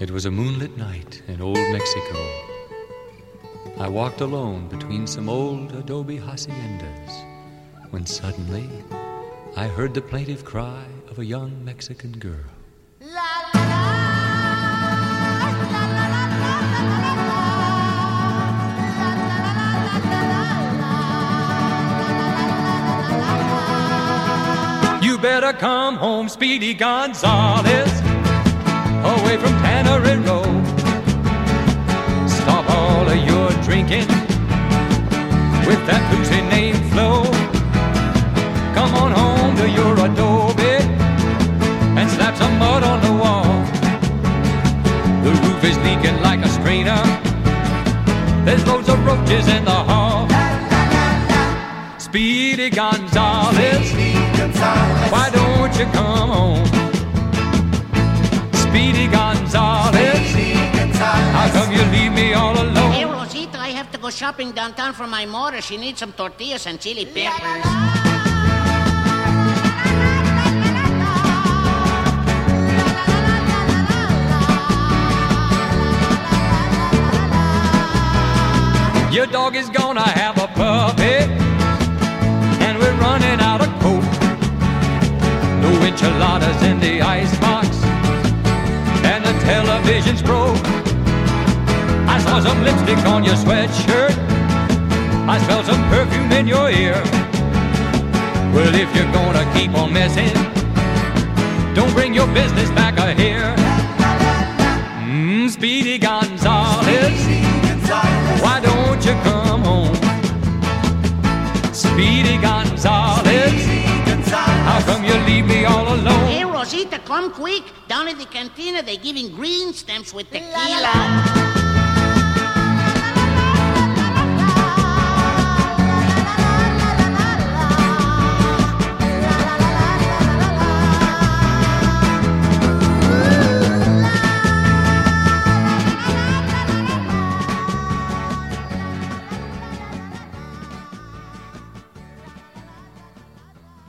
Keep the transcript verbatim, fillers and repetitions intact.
It was a moonlit night in old Mexico. I walked alone between some old adobe haciendas when suddenly I heard the plaintive cry of a young Mexican girl. You better come home, Speedy Gonzales, away from Tannery Row. Stop all of your drinking with that boozy name Flo. Come on home to your adobe and slap some mud on the wall. The roof is leaking like a strainer. There's loads of roaches in the hall. Speedy Gonzales, why don't you come home? Speedy Gonzales, how come you leave me all alone? Hey, Rosita, I have to go shopping downtown for my mother. She needs some tortillas and chili peppers. Your dog is gonna have a puppy, and we're running out of coke. No enchiladas in the icebox, and the television's broke. I saw some lipstick on your sweatshirt. I smell some perfume in your ear. Well, if you're gonna keep on messing, don't bring your business back here. Mmm, Speedy Gonzales, why don't you come home? Speedy Gonzales, how come you leave me all alone? Hey, Rosita, come quick. Down at the cantina, they're giving green stamps with tequila.